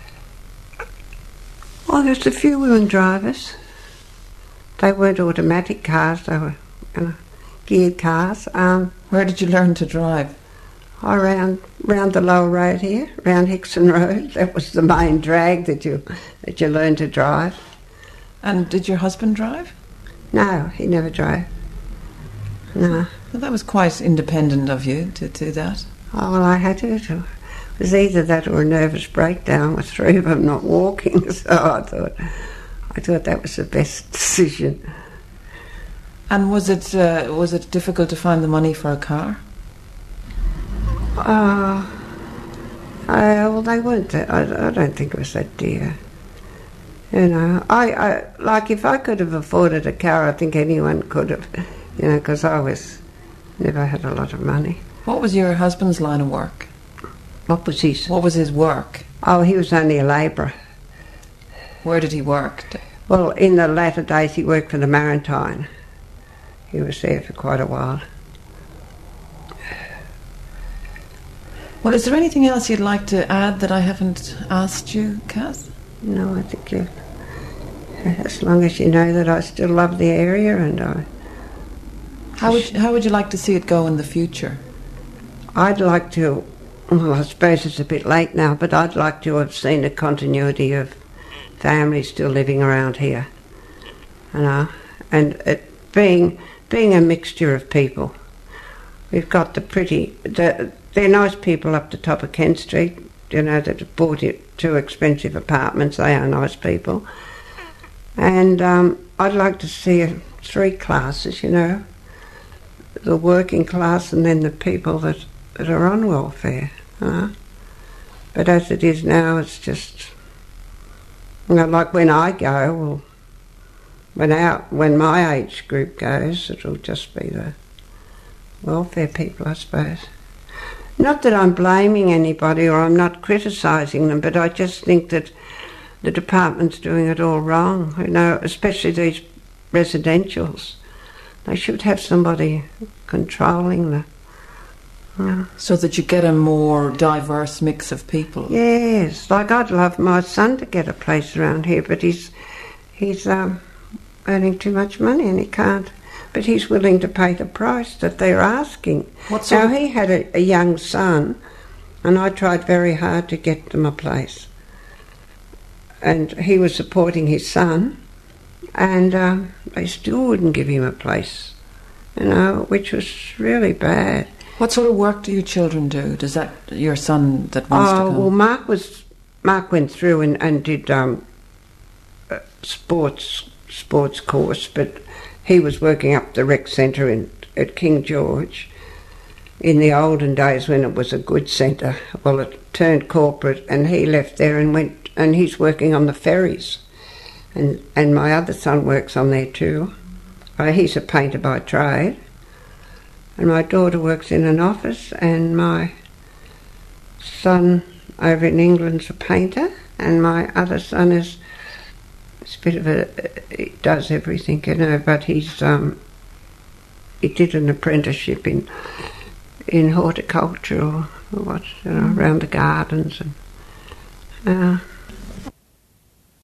Well, there's a few women drivers. They weren't automatic cars, they were, you know, geared cars. Um,
Where did you learn to drive?
Around round the lower road here, round Hickson Road. That was the main drag that you that you learned to drive.
And did your husband drive?
No, he never drove. No.
Well, that was quite independent of you to do that.
Oh, well, I had to. to It was either that or a nervous breakdown with three of them not walking, so I thought I thought that was the best decision.
And was it uh, was it difficult to find the money for a car?
Uh, I, well, they weren't that, I, I don't think it was that dear. You know, I, I like if I could have afforded a car, I think anyone could have, you know, because I was never had a lot of money.
What was your husband's line of work?
What was his?
What was his work?
Oh, he was only a labourer.
Where did he work?
Well, in the latter days he worked for the Maritime. He was there for quite a while.
Well, is there anything else you'd like to add that I haven't asked you, Kath?
No, I think you... As long as you know that I still love the area and I...
How would, how would you like to see it go in the future?
I'd like to... Well, I suppose it's a bit late now, but I'd like to have seen a continuity of families still living around here. You know, and it being being a mixture of people. We've got the pretty... The, they're nice people up the top of Kent Street, you know, that have bought it too expensive apartments. They are nice people. And um, I'd like to see a, three classes, you know, the working class and then the people that, that are on welfare. You know? But as it is now, it's just, you know, like when I go, well, when our, when my age group goes, it'll just be the welfare people, I suppose. Not that I'm blaming anybody or I'm not criticising them, but I just think that the department's doing it all wrong, you know, especially these residentials. They should have somebody controlling the... You know.
So that you get a more diverse mix of people.
Yes, like I'd love my son to get a place around here, but he's he's um, earning too much money and he can't. But he's willing to pay the price that they're asking.
What
now,
sort of...
he had a, a young son, and I tried very hard to get them a place. And he was supporting his son, and um, they still wouldn't give him a place, you know, which was really bad.
What sort of work do your children do? Does that, your son that wants
oh,
to come?
well, Mark was Mark went through and, and did um, a sports sports course, but he was working up the rec centre in at King George in the olden days when it was a good centre. Well, it turned corporate, and he left there and went, and he's working on the ferries, and and my other son works on there too. Uh, he's a painter by trade. And my daughter works in an office, and my son over in England's a painter, and my other son is, is a bit of a, he does everything, you know, but he's, um, he did an apprenticeship in in horticulture or what, you know, around the gardens. and uh,